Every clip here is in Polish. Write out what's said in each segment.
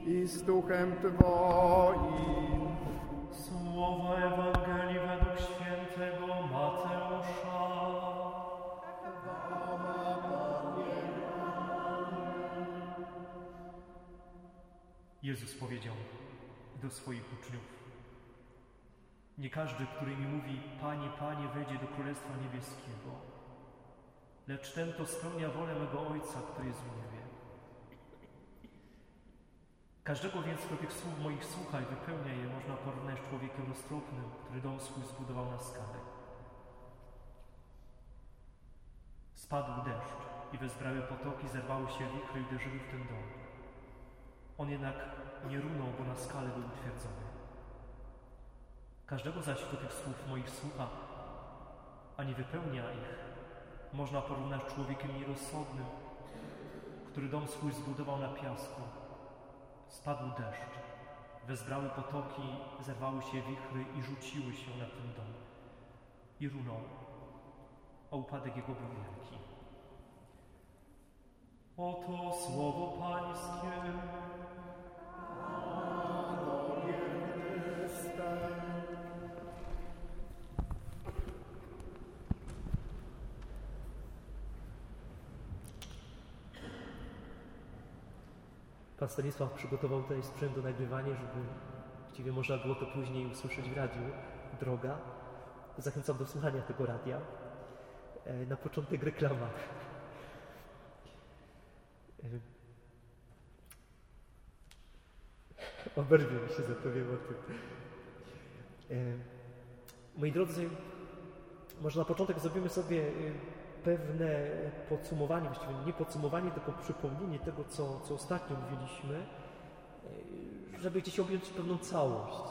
i z duchem Twoim. Słowa Ewangelii według świętego Mateusza. Jezus powiedział do swoich uczniów: nie każdy, który mi mówi, Panie, Panie, wejdzie do Królestwa Niebieskiego, lecz ten, kto spełnia wolę mego Ojca, który jest w niebie. Każdego więc, kto tych słów moich słucha i wypełnia je, można porównać z człowiekiem roztropnym, który dom swój zbudował na skale. Spadł deszcz i wezbrały potoki, zerwały się wichry i uderzyły w ten dom. On jednak nie runął, bo na skale był utwierdzony. Każdego zaś, kto tych słów moich słucha, a nie wypełnia ich, można porównać z człowiekiem nierozsądnym, który dom swój zbudował na piasku. Spadł deszcz, wezbrały potoki, zerwały się wichry i rzuciły się na ten dom. I runął, a upadek jego był wielki. Oto słowo Pańskie. Pan Stanisław przygotował tutaj sprzęt do nagrywania, żeby właściwie można było to później usłyszeć w radiu. Droga. Zachęcam do słuchania tego radia. Na początek reklama. Oberwie mi się, zapowiem o tym. Moi drodzy, może na początek zrobimy sobie pewne podsumowanie, właściwie nie podsumowanie, tylko przypomnienie tego, co ostatnio mówiliśmy, żeby gdzieś objąć pewną całość.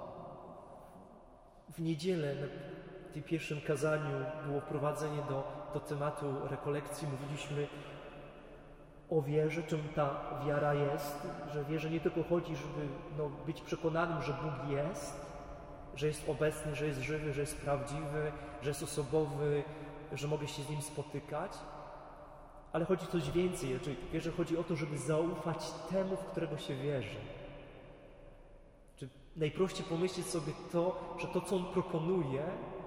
W niedzielę na tym pierwszym kazaniu było wprowadzenie do tematu rekolekcji. Mówiliśmy o wierze, czym ta wiara jest, że wierze nie tylko chodzi, żeby być przekonanym, że Bóg jest, że jest obecny, że jest żywy, że jest prawdziwy, że jest osobowy, że mogę się z Nim spotykać, ale chodzi coś więcej. Czyli w wierze chodzi o to, żeby zaufać temu, w którego się wierzy. Czy najprościej pomyśleć sobie że to, co On proponuje,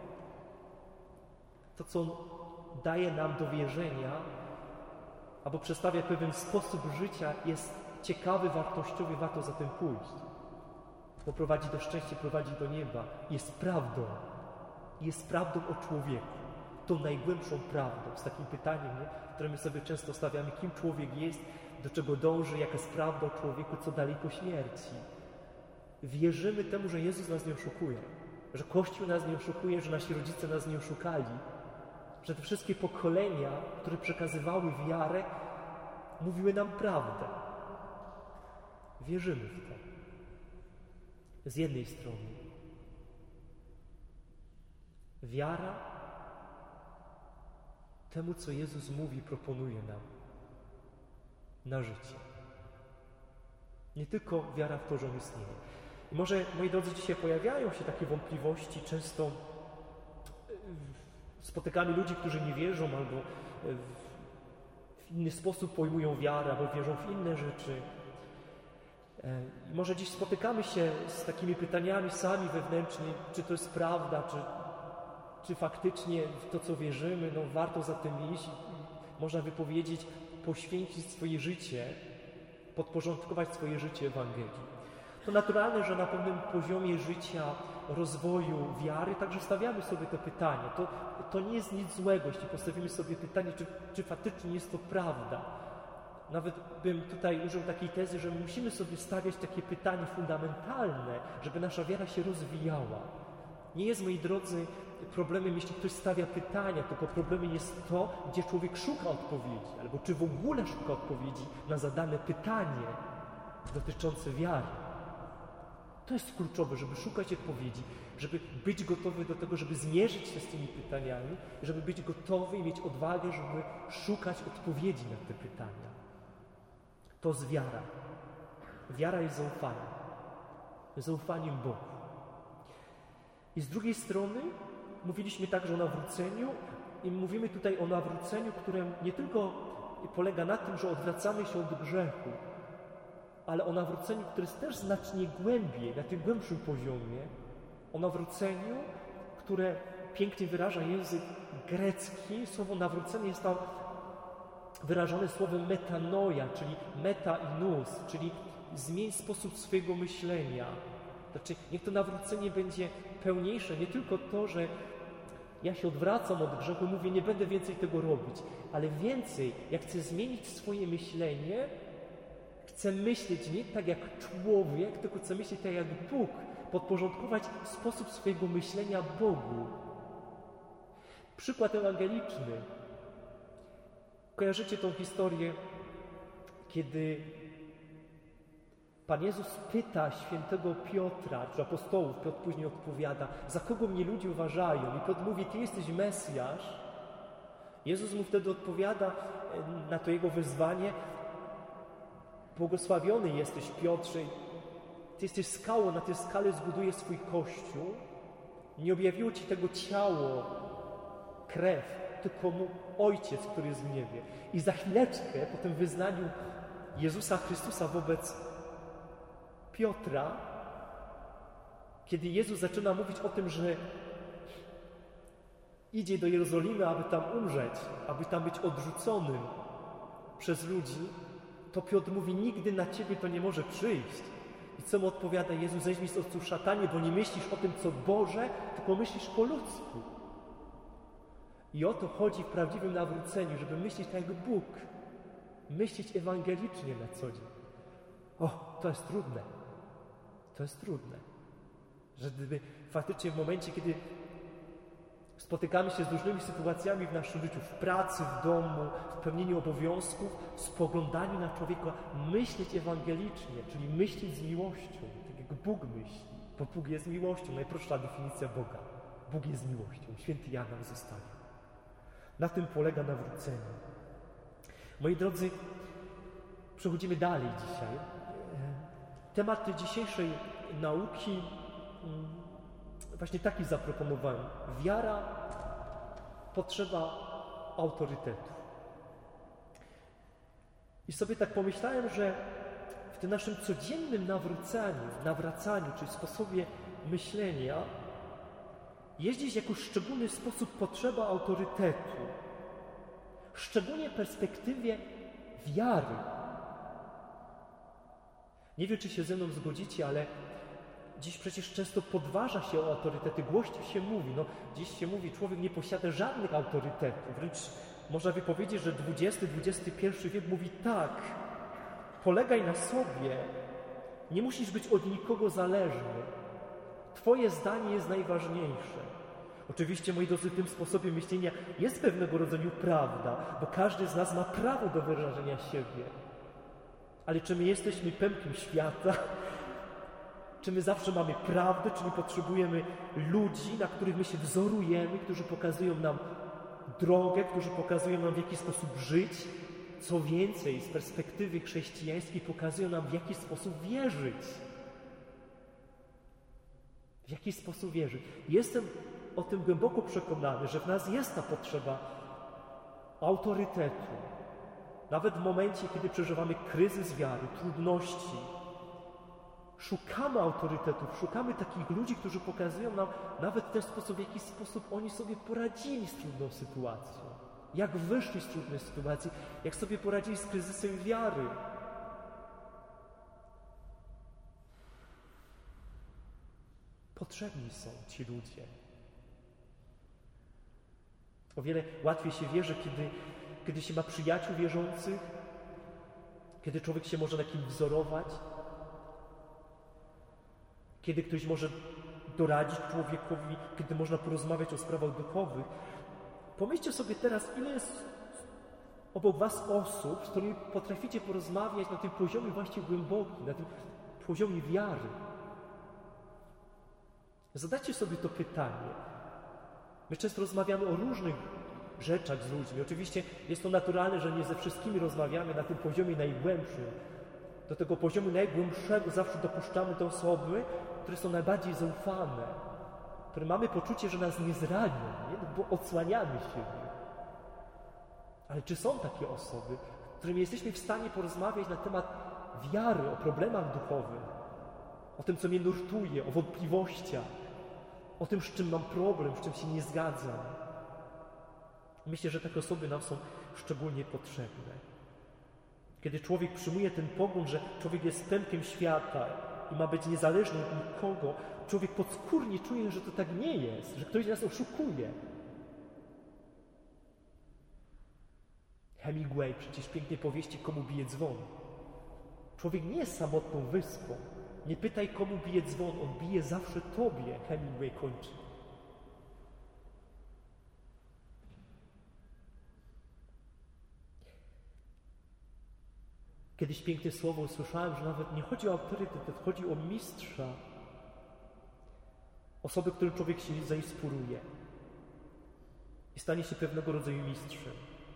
to, co On daje nam do wierzenia, albo przedstawia pewien sposób życia, jest ciekawy, wartościowy, warto za tym pójść. Bo prowadzi do szczęścia, prowadzi do nieba. Jest prawdą. Jest prawdą o człowieku. Tą najgłębszą prawdą. Z takim pytaniem, które my sobie często stawiamy, kim człowiek jest, do czego dąży, jaka jest prawda o człowieku, co dalej po śmierci. Wierzymy temu, że Jezus nas nie oszukuje. Że Kościół nas nie oszukuje, że nasi rodzice nas nie oszukali. Że te wszystkie pokolenia, które przekazywały wiarę, mówiły nam prawdę. Wierzymy w to. Z jednej strony. Wiara temu, co Jezus mówi, proponuje nam na życie. Nie tylko wiara w to, że On istnieje. I może, moi drodzy, dzisiaj pojawiają się takie wątpliwości. Często spotykamy ludzi, którzy nie wierzą albo w inny sposób pojmują wiarę, albo wierzą w inne rzeczy. I może dziś spotykamy się z takimi pytaniami sami wewnętrznie, czy to jest prawda, czy faktycznie w to, co wierzymy, warto za tym iść. Można wypowiedzieć, poświęcić swoje życie, podporządkować swoje życie Ewangelii. To naturalne, że na pewnym poziomie życia, rozwoju wiary także stawiamy sobie to pytanie. To nie jest nic złego, jeśli postawimy sobie pytanie, czy faktycznie jest to prawda. Nawet bym tutaj użył takiej tezy, że musimy sobie stawiać takie pytanie fundamentalne, żeby nasza wiara się rozwijała. Nie jest, moi drodzy, problemem, jeśli ktoś stawia pytania, tylko problemem jest to, gdzie człowiek szuka odpowiedzi, albo czy w ogóle szuka odpowiedzi na zadane pytanie dotyczące wiary. To jest kluczowe, żeby szukać odpowiedzi, żeby być gotowy do tego, żeby zmierzyć się z tymi pytaniami, żeby być gotowy i mieć odwagę, żeby szukać odpowiedzi na te pytania. To jest wiara. Wiara jest zaufaniem. Zaufaniem Bogu. I z drugiej strony mówiliśmy także o nawróceniu i mówimy tutaj o nawróceniu, które nie tylko polega na tym, że odwracamy się od grzechu, ale o nawróceniu, które jest też znacznie głębiej, na tym głębszym poziomie, o nawróceniu, które pięknie wyraża język grecki. Słowo nawrócenie jest tam wyrażone słowem metanoia, czyli meta i nous, czyli zmień sposób swojego myślenia. Znaczy, niech to nawrócenie będzie pełniejsze, nie tylko to, że ja się odwracam od grzechu, mówię, nie będę więcej tego robić, ale więcej, jak chcę zmienić swoje myślenie, chcę myśleć nie tak jak człowiek, tylko chcę myśleć tak jak Bóg, podporządkować sposób swojego myślenia Bogu. Przykład ewangeliczny. Kojarzycie tą historię, kiedy Pan Jezus pyta świętego Piotra, czy apostołów, Piotr później odpowiada, za kogo mnie ludzie uważają? I Piotr mówi, ty jesteś Mesjasz. Jezus mu wtedy odpowiada na to jego wezwanie, błogosławiony jesteś, Piotrze, ty jesteś skałą, na tej skale zbuduję swój Kościół. Nie objawiło ci tego ciało, krew, tylko mu Ojciec, który jest w niebie. I za chwileczkę po tym wyznaniu Jezusa Chrystusa wobec Piotra, kiedy Jezus zaczyna mówić o tym, że idzie do Jerozolimy, aby tam umrzeć, aby tam być odrzuconym przez ludzi, to Piotr mówi, nigdy na ciebie to nie może przyjść. I co mu odpowiada Jezus? Zejdź mi z oczu, szatanie, bo nie myślisz o tym, co Boże, tylko myślisz po ludzku. I o to chodzi w prawdziwym nawróceniu, żeby myśleć tak jak Bóg. Myśleć ewangelicznie na co dzień. O, to jest trudne. To jest trudne. Że gdyby faktycznie w momencie, kiedy spotykamy się z różnymi sytuacjami w naszym życiu, w pracy, w domu, w pełnieniu obowiązków, w spoglądaniu na człowieka, myśleć ewangelicznie, czyli myśleć z miłością, tak jak Bóg myśli, bo Bóg jest miłością, najprostsza definicja Boga. Bóg jest miłością, święty Jan nam zostawił. Na tym polega nawrócenie. Moi drodzy, przechodzimy dalej dzisiaj. Temat dzisiejszej nauki właśnie taki zaproponowałem. Wiara, potrzeba autorytetu. I sobie tak pomyślałem, że w tym naszym codziennym nawracaniu, czyli sposobie myślenia, jest dziś w jakiś szczególny sposób potrzeba autorytetu. Szczególnie w perspektywie wiary. Nie wiem, czy się ze mną zgodzicie, ale dziś przecież często podważa się o autorytety, głośno się mówi. Dziś się mówi, człowiek nie posiada żadnych autorytetów. Wręcz można by powiedzieć, że XX wiek mówi tak, polegaj na sobie, nie musisz być od nikogo zależny. Twoje zdanie jest najważniejsze. Oczywiście, moi drodzy, w tym sposobie myślenia jest pewnego rodzaju prawda, bo każdy z nas ma prawo do wyrażenia siebie. Ale czy my jesteśmy pępkiem świata? Czy my zawsze mamy prawdę? Czy my potrzebujemy ludzi, na których my się wzorujemy, którzy pokazują nam drogę, którzy pokazują nam, w jaki sposób żyć? Co więcej, z perspektywy chrześcijańskiej pokazują nam, w jaki sposób wierzyć. W jaki sposób wierzyć. Jestem o tym głęboko przekonany, że w nas jest ta potrzeba autorytetu. Nawet w momencie, kiedy przeżywamy kryzys wiary, trudności, szukamy autorytetów, szukamy takich ludzi, którzy pokazują nam nawet w ten sposób, w jaki sposób oni sobie poradzili z trudną sytuacją. Jak wyszli z trudnej sytuacji, jak sobie poradzili z kryzysem wiary. Potrzebni są ci ludzie. O wiele łatwiej się wierzy, kiedy się ma przyjaciół wierzących, kiedy człowiek się może na kimś wzorować, kiedy ktoś może doradzić człowiekowi, kiedy można porozmawiać o sprawach duchowych. Pomyślcie sobie teraz, ile jest obok was osób, z którymi potraficie porozmawiać na tym poziomie właśnie głębokim, na tym poziomie wiary. Zadajcie sobie to pytanie. My często rozmawiamy o różnych rzeczach z ludźmi. Oczywiście jest to naturalne, że nie ze wszystkimi rozmawiamy na tym poziomie najgłębszym. Do tego poziomu najgłębszego zawsze dopuszczamy te osoby, które są najbardziej zaufane, które mamy poczucie, że nas nie zranią, bo odsłaniamy siebie. Ale czy są takie osoby, z którymi jesteśmy w stanie porozmawiać na temat wiary, o problemach duchowych, o tym, co mnie nurtuje, o wątpliwościach, o tym, z czym mam problem, z czym się nie zgadzam. Myślę, że takie osoby nam są szczególnie potrzebne. Kiedy człowiek przyjmuje ten pogląd, że człowiek jest pępkiem świata i ma być niezależny od nikogo, człowiek podskórnie czuje, że to tak nie jest, że ktoś nas oszukuje. Hemingway przecież pięknie powieści, komu bije dzwon. Człowiek nie jest samotną wyspą. Nie pytaj, komu bije dzwon, on bije zawsze tobie, Hemingway kończy. Kiedyś piękne słowo usłyszałem, że nawet nie chodzi o autorytet, chodzi o mistrza. Osobę, którą człowiek się zainspiruje i stanie się pewnego rodzaju mistrzem.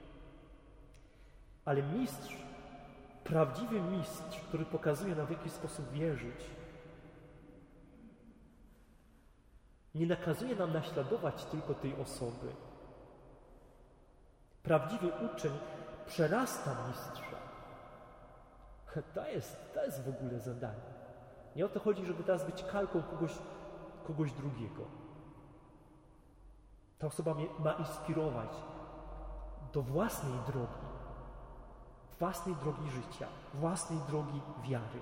Ale mistrz, prawdziwy mistrz, który pokazuje nam, w jaki sposób wierzyć, nie nakazuje nam naśladować tylko tej osoby. Prawdziwy uczeń przerasta mistrza. To jest w ogóle zadanie. Nie o to chodzi, żeby teraz być kalką kogoś drugiego. Ta osoba ma inspirować do własnej drogi życia, własnej drogi wiary.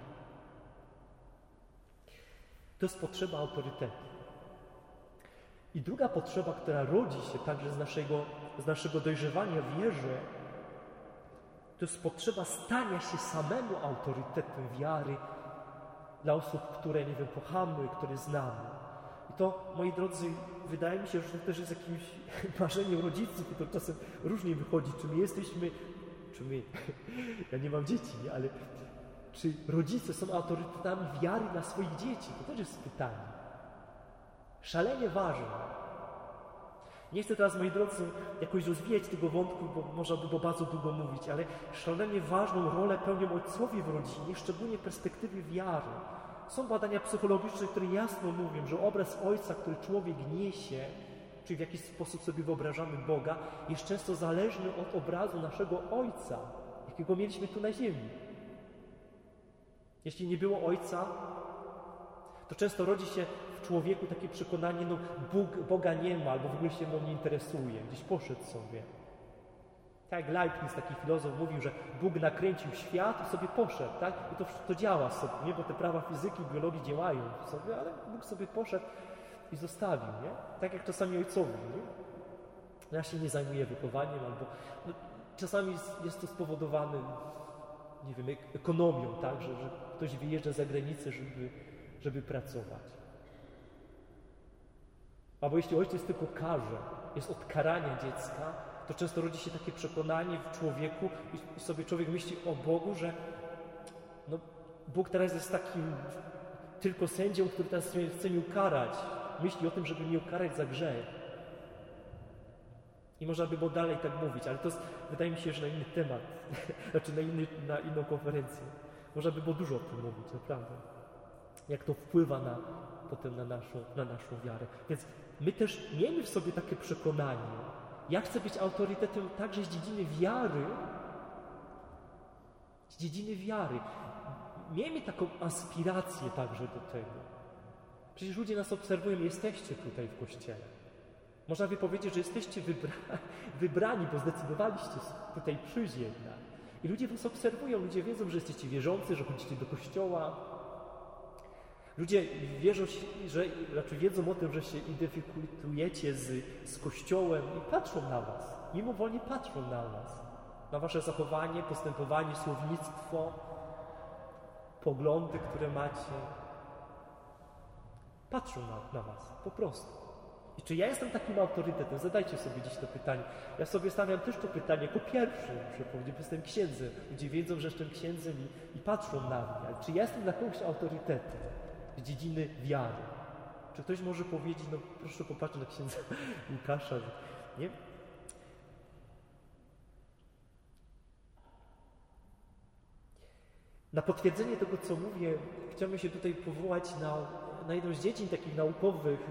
To jest potrzeba autorytetu. I druga potrzeba, która rodzi się także z naszego dojrzewania w wierze, to jest potrzeba stania się samemu autorytetem wiary dla osób, które, kochamy, które znamy. I to, moi drodzy, wydaje mi się, że to też jest jakimś marzeniem rodziców i to czasem różnie wychodzi, ja nie mam dzieci, ale czy rodzice są autorytetami wiary dla swoich dzieci? To też jest pytanie. Szalenie ważne. Nie chcę teraz, moi drodzy, jakoś rozwijać tego wątku, bo można by było bardzo długo mówić, ale szalenie ważną rolę pełnią ojcowie w rodzinie, szczególnie w perspektywie wiary. Są badania psychologiczne, które jasno mówią, że obraz ojca, który człowiek niesie, czyli w jakiś sposób sobie wyobrażamy Boga, jest często zależny od obrazu naszego Ojca, jakiego mieliśmy tu na ziemi. Jeśli nie było Ojca, to często rodzi się w człowieku takie przekonanie, Boga nie ma, albo w ogóle się mną nie interesuje, gdzieś poszedł sobie. Tak jak Leibniz, taki filozof, mówił, że Bóg nakręcił świat i sobie poszedł, tak? I to działa sobie, nie? Bo te prawa fizyki, biologii działają sobie, ale Bóg sobie poszedł i zostawił, nie? Tak jak czasami ojcowie, nie? Ja się nie zajmuję wychowaniem, albo czasami jest to spowodowane, ekonomią, tak? Że ktoś wyjeżdża za granicę, żeby pracować. Albo jeśli ojciec tylko karze, jest od karania dziecka, to często rodzi się takie przekonanie w człowieku i sobie człowiek myśli o Bogu, że Bóg teraz jest takim tylko sędzią, który teraz chce mnie ukarać. Myśli o tym, żeby mnie ukarać za grzech. I można by było dalej tak mówić, ale to jest, wydaje mi się, że na inny temat, znaczy na inną konferencję. Można by było dużo o tym mówić, naprawdę. Jak to wpływa potem na naszą wiarę. Więc my też miejmy w sobie takie przekonanie. Ja chcę być autorytetem także z dziedziny wiary. Miejmy taką aspirację także do tego. Przecież ludzie nas obserwują, jesteście tutaj w Kościele. Można by powiedzieć, że jesteście wybrani, bo zdecydowaliście tutaj przyjść jednak. I ludzie was obserwują, ludzie wiedzą, że jesteście wierzący, że chodzicie do Kościoła. Ludzie raczej wiedzą o tym, że się identyfikujecie z Kościołem i patrzą na was. Mimowolnie patrzą na was. Na wasze zachowanie, postępowanie, słownictwo, poglądy, które macie. Patrzą na was, po prostu. I czy ja jestem takim autorytetem? Zadajcie sobie dziś to pytanie. Ja sobie stawiam też to pytanie jako pierwszy, muszę powiedzieć, bo jestem księdzem. Ludzie wiedzą, że jestem księdzem i patrzą na mnie. Ale czy ja jestem dla kogoś autorytetem z dziedziny wiary? Czy ktoś może powiedzieć, proszę popatrzeć na księdza Łukasza, nie? Na potwierdzenie tego, co mówię, chciałbym się tutaj powołać na jedną z dziedzin takich naukowych,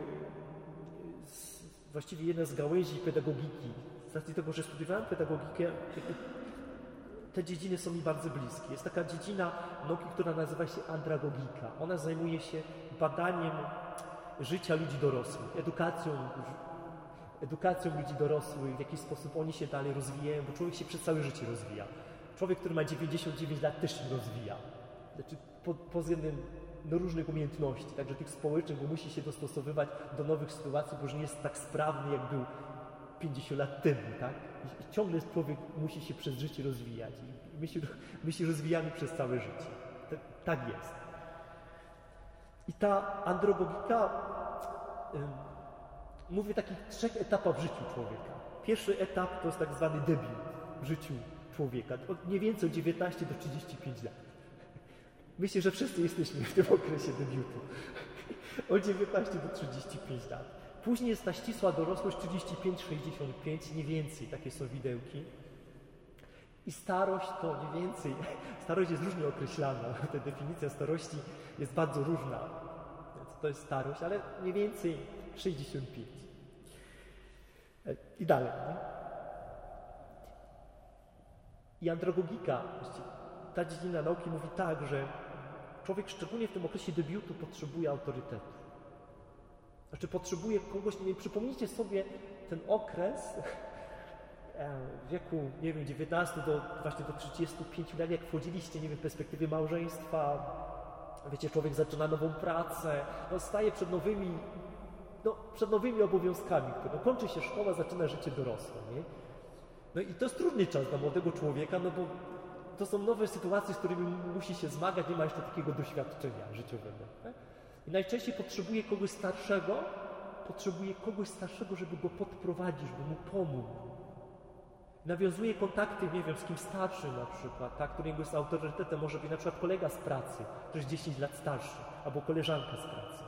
właściwie jedna z gałęzi pedagogiki. Z racji tego, że studiowałem pedagogikę, te dziedziny są mi bardzo bliskie. Jest taka dziedzina nauki, która nazywa się andragogika. Ona zajmuje się badaniem życia ludzi dorosłych, edukacją ludzi dorosłych, w jaki sposób oni się dalej rozwijają, bo człowiek się przez całe życie rozwija. Człowiek, który ma 99 lat, też się rozwija. Znaczy pod względem różnych umiejętności, także tych społecznych, bo musi się dostosowywać do nowych sytuacji, bo już nie jest tak sprawny, jak był 50 lat temu, tak? I ciągle człowiek musi się przez życie rozwijać. I my się rozwijamy przez całe życie. Tak jest. I ta andragogika mówi o takich 3 etapach w życiu człowieka. Pierwszy etap to jest tak zwany debiut w życiu człowieka. Mniej więcej od 19 do 35 lat. Myślę, że wszyscy jesteśmy w tym okresie debiutu. Od 19 do 35 lat. Później jest ta ścisła dorosłość 35-65, nie więcej, takie są widełki. I starość to nie więcej. Starość jest różnie określana. Ta definicja starości jest bardzo różna. Więc to jest starość, ale nie więcej 65. I dalej. Nie? I andragogika, ta dziedzina nauki mówi tak, że człowiek szczególnie w tym okresie debiutu potrzebuje autorytetu. Znaczy potrzebuje kogoś, nie wiem, przypomnijcie sobie ten okres w wieku, nie wiem, 19 właśnie do 35 lat, jak wchodziliście, nie wiem, w perspektywie małżeństwa, wiecie, człowiek zaczyna nową pracę, staje przed nowymi obowiązkami, kończy się szkoła, zaczyna życie dorosłe, nie? No i to jest trudny czas dla młodego człowieka, no bo to są nowe sytuacje, z którymi musi się zmagać, nie ma jeszcze takiego doświadczenia życiowego. Nie? I najczęściej potrzebuje kogoś starszego, żeby go podprowadzić, żeby mu pomóc. Nawiązuje kontakty, nie wiem, z kimś starszym na przykład, tak, który jest autorytetem, może być na przykład kolega z pracy, który jest 10 lat starszy, albo koleżanka z pracy,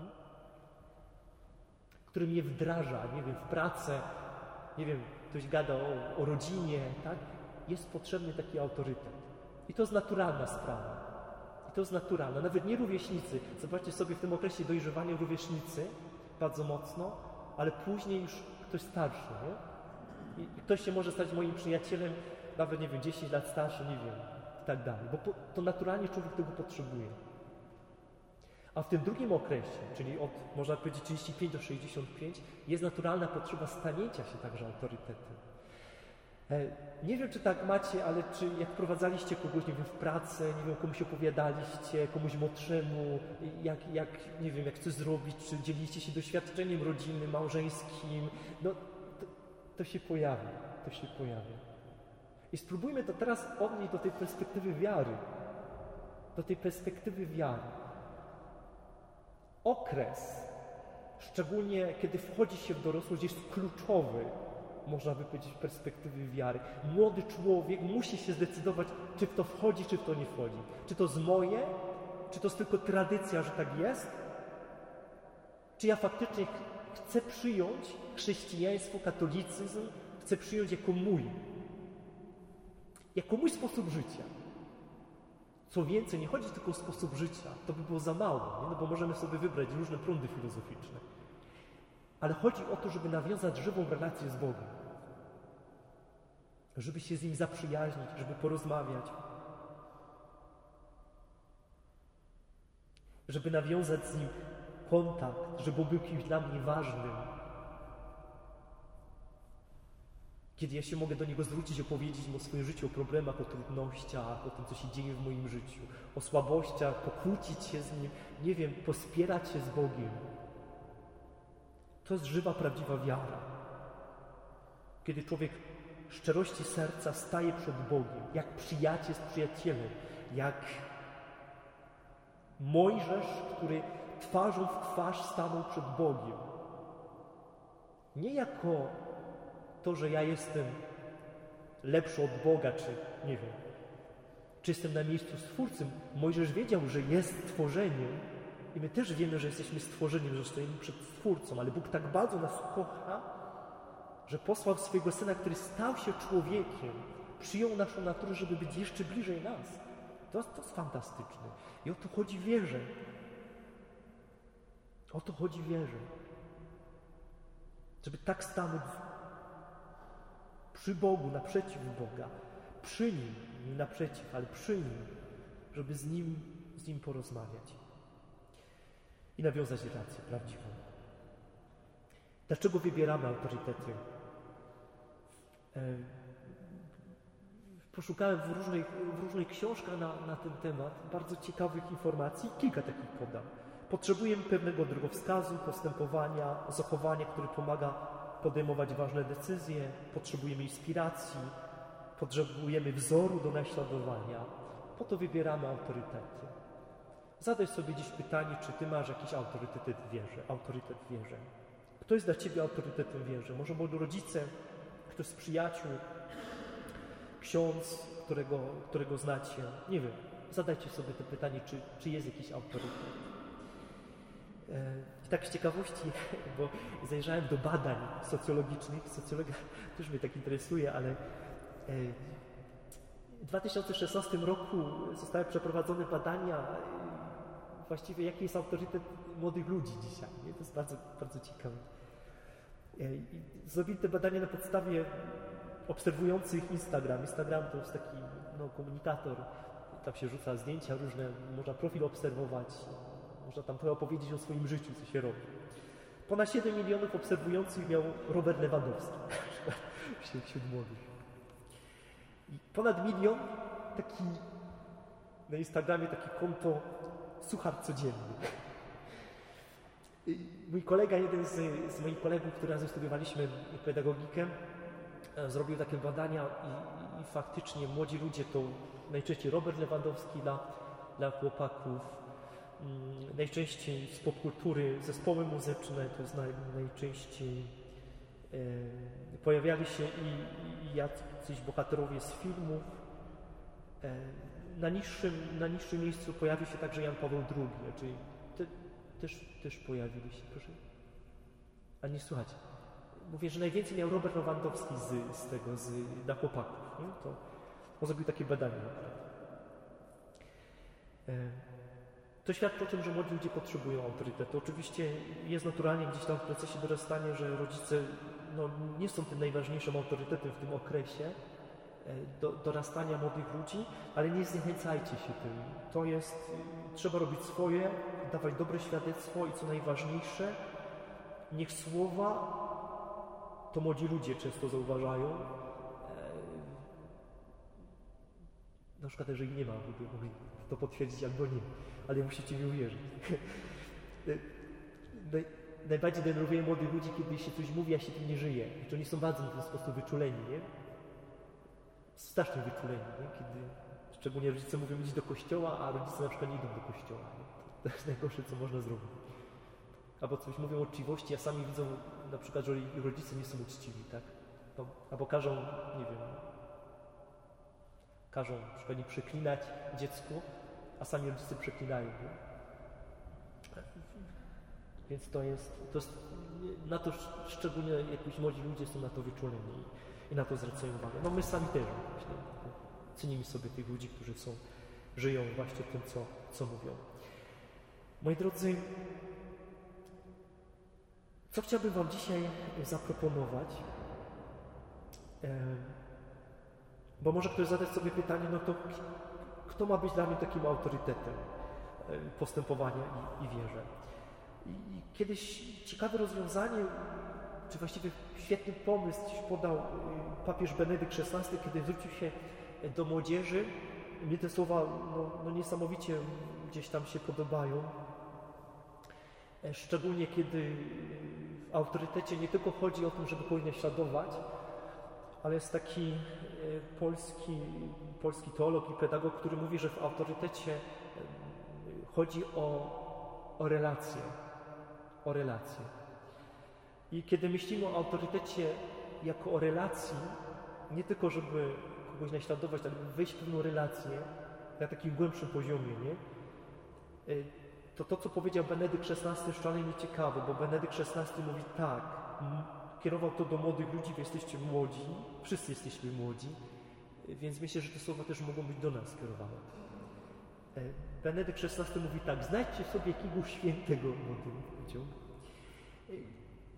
który mnie wdraża, nie wiem, w pracę, nie wiem, ktoś gada o rodzinie, tak? Jest potrzebny taki autorytet. I to jest naturalna sprawa. I to jest naturalne. Nawet nie rówieśnicy. Zobaczcie sobie w tym okresie dojrzewania rówieśnicy bardzo mocno, ale później już ktoś starszy, nie? I ktoś się może stać moim przyjacielem, nawet, nie wiem, 10 lat starszy, nie wiem, i tak dalej. Bo to naturalnie człowiek tego potrzebuje. A w tym drugim okresie, czyli od, można powiedzieć, 35 do 65, jest naturalna potrzeba stanięcia się także autorytetem. Nie wiem, czy tak macie, ale czy jak wprowadzaliście kogoś, nie wiem, w pracę, nie wiem, komuś opowiadaliście, komuś młodszemu, nie wiem, jak coś zrobić, czy dzieliliście się doświadczeniem rodzinnym, małżeńskim, no to się pojawia, I spróbujmy to teraz odnieść do tej perspektywy wiary. Okres, szczególnie kiedy wchodzi się w dorosłość, jest kluczowy, można by powiedzieć, w perspektywie wiary. Młody człowiek musi się zdecydować, czy w to wchodzi, czy w to nie wchodzi. Czy to jest moje, czy to jest tylko tradycja, że tak jest, czy ja faktycznie chcę przyjąć chrześcijaństwo, katolicyzm, chcę przyjąć jako mój sposób życia. Co więcej, nie chodzi tylko o sposób życia, to by było za mało, nie? No bo możemy sobie wybrać różne prądy filozoficzne. Ale chodzi o to, żeby nawiązać żywą relację z Bogiem. Żeby się z Nim zaprzyjaźnić, żeby porozmawiać. Żeby nawiązać z Nim kontakt, żeby był kimś dla mnie ważnym. Kiedy ja się mogę do Niego zwrócić, opowiedzieć Mu o swoim życiu, o problemach, o trudnościach, o tym, co się dzieje w moim życiu, o słabościach, pokłócić się z Nim, nie wiem, pospierać się z Bogiem. To jest żywa, prawdziwa wiara. Kiedy człowiek w szczerości serca staje przed Bogiem, jak przyjaciel z przyjacielem, jak Mojżesz, który twarzą w twarz stanął przed Bogiem. Nie jako to, że ja jestem lepszy od Boga, czy nie wiem, czy jestem na miejscu Stwórcy. Mojżesz wiedział, że jest stworzeniem i my też wiemy, że jesteśmy stworzeniem, że stoimy przed Stwórcą, ale Bóg tak bardzo nas kocha, że posłał swojego Syna, który stał się człowiekiem, przyjął naszą naturę, żeby być jeszcze bliżej nas. To jest fantastyczne. I o to chodzi w wierze. O to chodzi w wierze. Żeby tak stanąć przy Bogu, naprzeciw Boga, przy Nim, nie naprzeciw, ale przy Nim, żeby z Nim porozmawiać i nawiązać relację prawdziwą. Dlaczego wybieramy autorytety? Poszukałem w różnych książkach na ten temat bardzo ciekawych informacji. Kilka takich podam. Potrzebujemy pewnego drogowskazu, postępowania, zachowania, które pomaga podejmować ważne decyzje. Potrzebujemy inspiracji, potrzebujemy wzoru do naśladowania. Po to wybieramy autorytety. Zadaj sobie dziś pytanie, czy Ty masz jakiś autorytet w wierze. Kto jest dla Ciebie autorytetem w wierze? Może moi rodzice, ktoś z przyjaciół, ksiądz, którego znacie. Nie wiem, zadajcie sobie to pytanie, czy jest jakiś autorytet. I tak z ciekawości, bo zajrzałem do badań socjologicznych. Socjologia też mnie tak interesuje, ale w 2016 roku zostały przeprowadzone badania właściwie jaki jest autorytet młodych ludzi dzisiaj. Nie? To jest bardzo, bardzo ciekawe. Zrobili te badania na podstawie obserwujących Instagram. Instagram to jest taki komunikator, tam się rzuca zdjęcia różne, można profil obserwować, można tam trochę opowiedzieć o swoim życiu, co się robi. Ponad 7 milionów obserwujących miał Robert Lewandowski wśród młodych. I ponad 1 milion taki na Instagramie takie konto Suchar Codzienny. Mój kolega, jeden z moich kolegów, który razem studiowaliśmy pedagogikę, zrobił takie badania i faktycznie młodzi ludzie to najczęściej Robert Lewandowski dla chłopaków, najczęściej z popkultury zespoły muzyczne, to jest najczęściej pojawiali się i jacyś bohaterowie z filmów. Na niższym miejscu pojawił się także Jan Paweł II, czyli też pojawili się, proszę. A nie słuchajcie. Mówię, że najwięcej miał Robert Lewandowski dla chłopaków. Nie? To on zrobił takie badanie. To świadczy o tym, że młodzi ludzie potrzebują autorytetu. Oczywiście jest naturalnie gdzieś tam w procesie dorastania, że rodzice nie są tym najważniejszym autorytetem w tym okresie dorastania młodych ludzi, ale nie zniechęcajcie się tym. To jest, trzeba robić swoje, dawać dobre świadectwo i co najważniejsze, niech słowa, to młodzi ludzie często zauważają, na przykład jeżeli nie ma, by mogli to potwierdzić albo nie, ale musicie mi uwierzyć. Najbardziej denerwuje młodych ludzi, kiedy się coś mówi, a się tym nie żyje. Że oni są bardzo w ten sposób wyczuleni, nie? Strasznie wyczuleni, nie? Kiedy szczególnie rodzice mówią iść do kościoła, a rodzice na przykład nie idą do kościoła. Nie? To jest najgorsze, co można zrobić. Albo coś mówią o uczciwości, a sami widzą na przykład, że ich rodzice nie są uczciwi, tak? Albo każą, nie wiem, na przykład nie przeklinać dziecku, a sami rodzice przeklinają. Nie? Więc to jest na to szczególnie jakiś młodzi ludzie są na to wyczuleni i na to zwracają uwagę. My sami też, myślę, cenimy sobie tych ludzi, którzy żyją właśnie tym, co mówią. Moi drodzy, co chciałbym Wam dzisiaj zaproponować? Bo może ktoś zadać sobie pytanie, to kto ma być dla mnie takim autorytetem postępowania i wierze? I kiedyś ciekawe rozwiązanie, czy właściwie świetny pomysł podał papież Benedykt XVI, kiedy zwrócił się do młodzieży. Mnie te słowa niesamowicie gdzieś tam się podobają. Szczególnie kiedy w autorytecie nie tylko chodzi o to, żeby kogoś naśladować, ale jest taki polski teolog i pedagog, który mówi, że w autorytecie chodzi o relacje. O relacje. I kiedy myślimy o autorytecie jako o relacji, nie tylko żeby kogoś naśladować, ale wejść w pewną relację na takim głębszym poziomie, nie? To co powiedział Benedykt XVI jest szalenie ciekawe, bo Benedykt XVI mówi tak, kierował to do młodych ludzi, wy jesteście młodzi, wszyscy jesteśmy młodzi, więc myślę, że te słowa też mogą być do nas skierowane. Benedykt XVI mówi tak, znajdźcie sobie jakiegoś świętego młodym ludziom,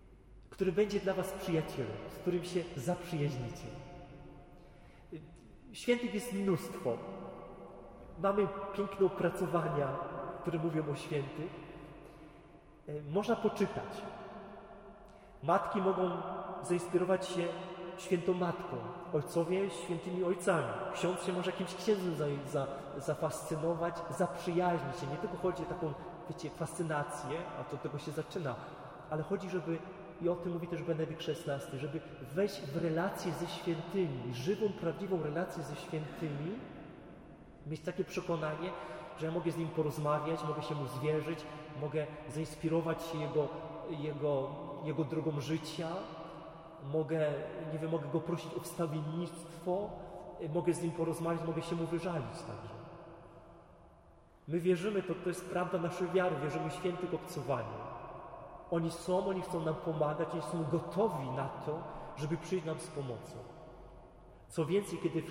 który będzie dla was przyjacielem, z którym się zaprzyjaźnicie. Świętych jest mnóstwo. Mamy piękne opracowania, które mówią o świętych. Można poczytać. Matki mogą zainspirować się świętą matką, ojcowie świętymi ojcami. Ksiądz się może jakimś księdzem zafascynować, zaprzyjaźnić się. Nie tylko chodzi o taką, wiecie, fascynację, a to od tego się zaczyna, ale chodzi, żeby, i o tym mówi też Benedykt XVI, żeby wejść w relację ze świętymi, żywą, prawdziwą relację ze świętymi, mieć takie przekonanie, że ja mogę z nim porozmawiać, mogę się mu zwierzyć, mogę zainspirować się jego drogą życia, mogę go prosić o wstawiennictwo, mogę z nim porozmawiać, mogę się mu wyżalić także. My wierzymy, to jest prawda naszej wiary, wierzymy w świętych obcowaniu. Oni chcą nam pomagać, oni są gotowi na to, żeby przyjść nam z pomocą. Co więcej, kiedy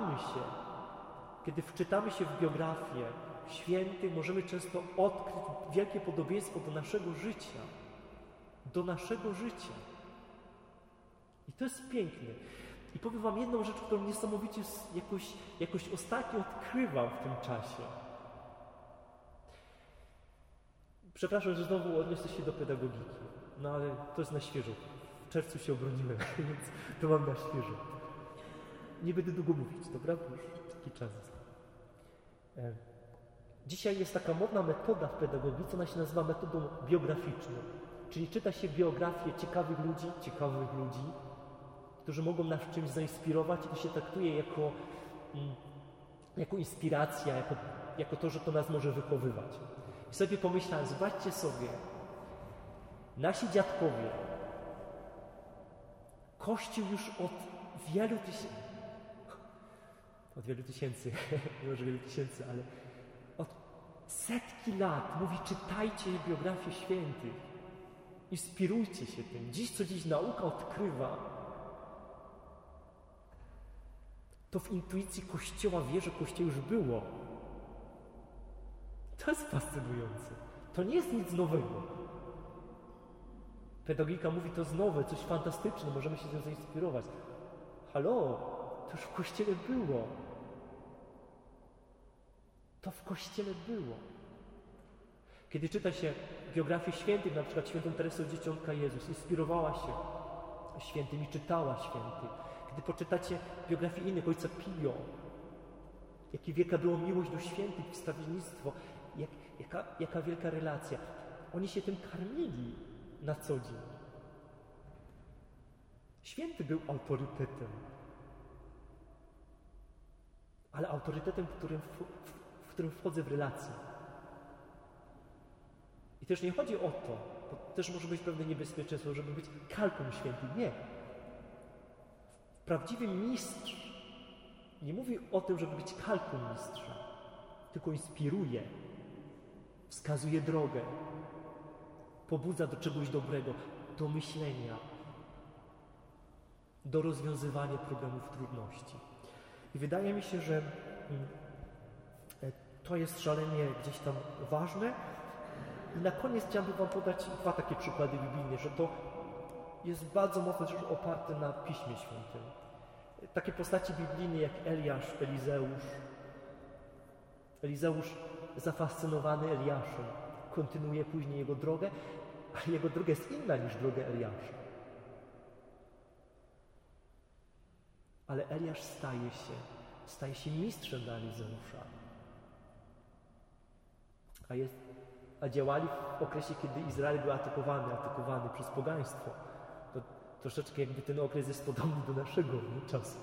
wczytamy się w biografię świętych, możemy często odkryć wielkie podobieństwo do naszego życia. Do naszego życia. I to jest piękne. I powiem wam jedną rzecz, którą niesamowicie jakoś ostatnio odkrywam w tym czasie. Przepraszam, że znowu odniosę się do pedagogiki. No ale to jest na świeżo. W czerwcu się obroniłem, więc to mam na świeżo. Nie będę długo mówić, dobra? Bo już taki czas został. Dzisiaj jest taka modna metoda w pedagogice, ona się nazywa metodą biograficzną. Czyli czyta się biografię ciekawych ludzi, którzy mogą nas czymś zainspirować i to się traktuje jako inspiracja, jako to, że to nas może wychowywać. I sobie pomyślałem, zobaczcie sobie, nasi dziadkowie, Kościół już od wielu tysięcy, nie może wielu tysięcy, ale od setki lat mówi, czytajcie biografię świętych, inspirujcie się tym. Dziś nauka odkrywa, to w intuicji Kościoła wie, że Kościół już było. To jest fascynujące. To nie jest nic nowego. Pedagogika mówi, to jest nowe, coś fantastyczne, możemy się tym zainspirować. Halo, to już w Kościele było. To w Kościele było. Kiedy czyta się biografię świętych, na przykład świętą Teresę Dzieciątka Jezus, inspirowała się świętymi, czytała świętych. Kiedy poczytacie biografię innych, ojca Pio, jaka wielka była miłość do świętych, wstawiennictwo, jaka wielka relacja. Oni się tym karmili na co dzień. Święty był autorytetem. Ale autorytetem, w którym wchodzę w relację. I też nie chodzi o to, bo też może być pewne niebezpieczeństwo, żeby być kalką świętych. Nie. Prawdziwy mistrz nie mówi o tym, żeby być kalką mistrza, tylko inspiruje, wskazuje drogę, pobudza do czegoś dobrego, do myślenia, do rozwiązywania problemów, trudności. I wydaje mi się, że to jest szalenie gdzieś tam ważne. I na koniec chciałbym wam podać dwa takie przykłady biblijne, że to jest bardzo mocno też oparte na Piśmie Świętym. Takie postaci biblijne jak Eliasz, Elizeusz zafascynowany Eliaszem, kontynuuje później jego drogę, a jego droga jest inna niż droga Eliasza. Ale Eliasz staje się mistrzem dla Elizeusza. A działali w okresie, kiedy Izrael był atakowany przez pogaństwo. To troszeczkę jakby ten okres jest podobny do naszego czasu.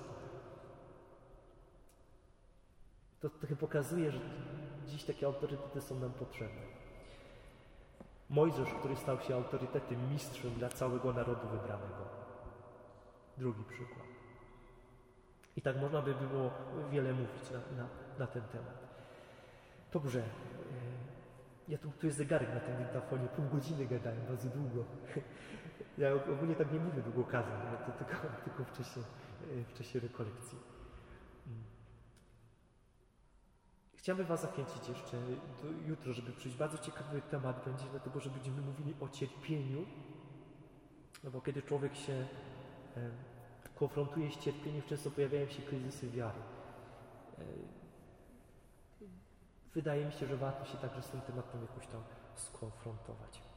To trochę pokazuje, że dziś takie autorytety są nam potrzebne. Mojżesz, który stał się autorytetem, mistrzem dla całego narodu wybranego. Drugi przykład. I tak można by było wiele mówić na ten temat. Dobrze. Tu jest zegarek na tym dyktafonie, pół godziny gadałem, bardzo długo. Ja ogólnie tak nie mówię długo kazań, to tylko w czasie rekolekcji. Chciałbym was zachęcić jeszcze jutro, żeby przyjść. Bardzo ciekawy temat będzie, dlatego że będziemy mówili o cierpieniu. No bo kiedy człowiek się konfrontuje z cierpieniem, często pojawiają się kryzysy wiary. wydaje mi się, że warto się także z tym tematem jakoś tam skonfrontować.